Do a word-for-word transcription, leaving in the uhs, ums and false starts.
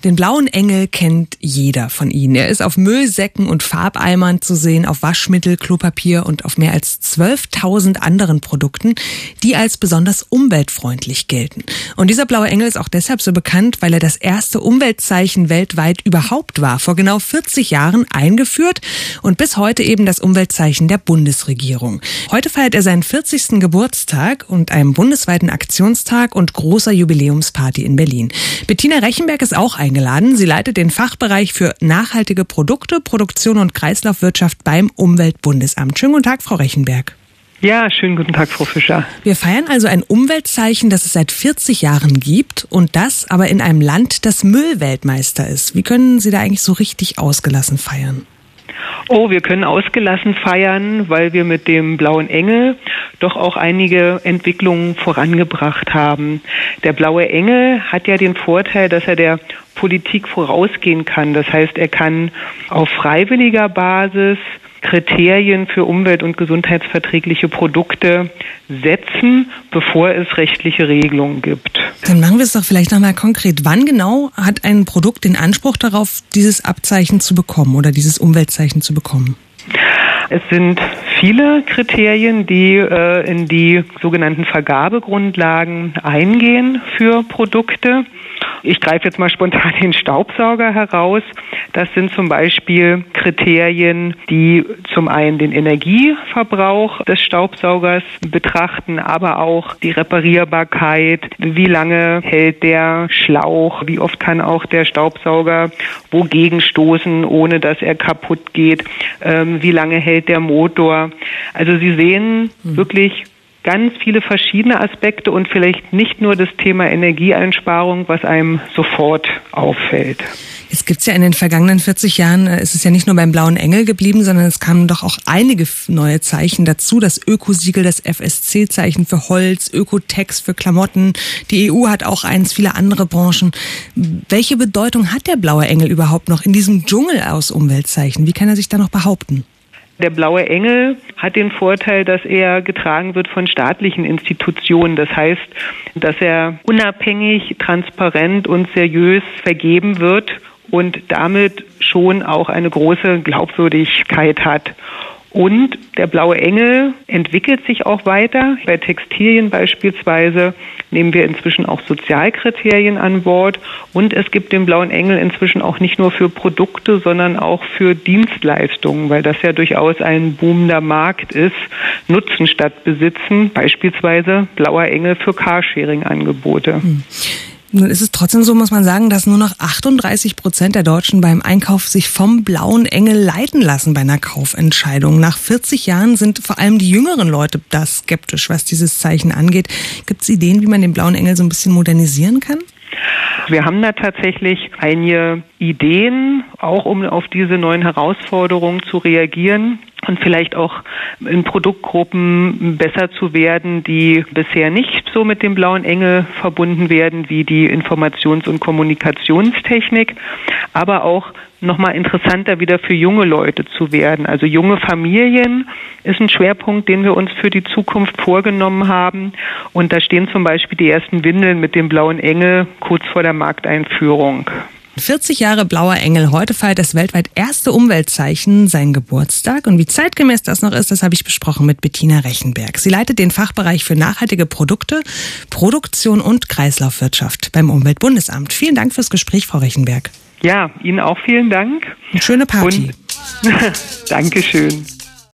Den blauen Engel kennt jeder von Ihnen. Er ist auf Müllsäcken und Farbeimern zu sehen, auf Waschmittel, Klopapier und auf mehr als zwölftausend anderen Produkten, die als besonders umweltfreundlich gelten. Und dieser blaue Engel ist auch deshalb so bekannt, weil er das erste Umweltzeichen weltweit überhaupt war. Vor genau vierzig Jahren eingeführt und bis heute eben das Umweltzeichen der Bundesregierung. Heute feiert er seinen vierzigsten Geburtstag und einem bundesweiten Aktionstag und großer Jubiläumsparty in Berlin. Bettina Rechenberg ist auch eingeladen. Sie leitet den Fachbereich für nachhaltige Produkte, Produktion und Kreislaufwirtschaft beim Umweltbundesamt. Schönen guten Tag, Frau Rechenberg. Ja, schönen guten Tag, Frau Fischer. Wir feiern also ein Umweltzeichen, das es seit vierzig Jahren gibt und das aber in einem Land, das Müllweltmeister ist. Wie können Sie da eigentlich so richtig ausgelassen feiern? Oh, wir können ausgelassen feiern, weil wir mit dem blauen Engel doch auch einige Entwicklungen vorangebracht haben. Der blaue Engel hat ja den Vorteil, dass er der Politik vorausgehen kann. Das heißt, er kann auf freiwilliger Basis Kriterien für umwelt- und gesundheitsverträgliche Produkte setzen, bevor es rechtliche Regelungen gibt. Dann machen wir es doch vielleicht nochmal konkret. Wann genau hat ein Produkt den Anspruch darauf, dieses Abzeichen zu bekommen oder dieses Umweltzeichen zu bekommen? Es sind viele Kriterien, die äh, in die sogenannten Vergabegrundlagen eingehen für Produkte. Ich greife jetzt mal spontan den Staubsauger heraus. Das sind zum Beispiel Kriterien, die zum einen den Energieverbrauch des Staubsaugers betrachten, aber auch die Reparierbarkeit, wie lange hält der Schlauch, wie oft kann auch der Staubsauger wogegen stoßen, ohne dass er kaputt geht, ähm, wie lange hält der Motor. Also Sie sehen hm. wirklich ganz viele verschiedene Aspekte und vielleicht nicht nur das Thema Energieeinsparung, was einem sofort auffällt. Jetzt gibt's ja in den vergangenen vierzig Jahren, es ist ja nicht nur beim blauen Engel geblieben, sondern es kamen doch auch einige neue Zeichen dazu. Das Ökosiegel, das F S C-Zeichen für Holz, Ökotex für Klamotten. Die E U hat auch eins, viele andere Branchen. Welche Bedeutung hat der blaue Engel überhaupt noch in diesem Dschungel aus Umweltzeichen? Wie kann er sich da noch behaupten? Der blaue Engel hat den Vorteil, dass er getragen wird von staatlichen Institutionen. Das heißt, dass er unabhängig, transparent und seriös vergeben wird und damit schon auch eine große Glaubwürdigkeit hat. Und der blaue Engel entwickelt sich auch weiter. Bei Textilien beispielsweise nehmen wir inzwischen auch Sozialkriterien an Bord. Und es gibt den blauen Engel inzwischen auch nicht nur für Produkte, sondern auch für Dienstleistungen, weil das ja durchaus ein boomender Markt ist. Nutzen statt Besitzen, beispielsweise blauer Engel für Carsharing-Angebote. Hm. Nun ist es trotzdem so, muss man sagen, dass nur noch achtunddreißig Prozent der Deutschen beim Einkauf sich vom blauen Engel leiten lassen bei einer Kaufentscheidung. Nach vierzig Jahren sind vor allem die jüngeren Leute da skeptisch, was dieses Zeichen angeht. Gibt es Ideen, wie man den blauen Engel so ein bisschen modernisieren kann? Wir haben da tatsächlich einige Ideen, auch um auf diese neuen Herausforderungen zu reagieren und vielleicht auch in Produktgruppen besser zu werden, die bisher nicht so mit dem blauen Engel verbunden werden, wie die Informations- und Kommunikationstechnik, aber auch nochmal interessanter wieder für junge Leute zu werden. Also junge Familien ist ein Schwerpunkt, den wir uns für die Zukunft vorgenommen haben. Und da stehen zum Beispiel die ersten Windeln mit dem blauen Engel kurz vor der Markteinführung. vierzig Jahre blauer Engel. Heute feiert das weltweit erste Umweltzeichen seinen Geburtstag. Und wie zeitgemäß das noch ist, das habe ich besprochen mit Bettina Rechenberg. Sie leitet den Fachbereich für nachhaltige Produkte, Produktion und Kreislaufwirtschaft beim Umweltbundesamt. Vielen Dank fürs Gespräch, Frau Rechenberg. Ja, Ihnen auch vielen Dank. Eine schöne Party. Und Dankeschön.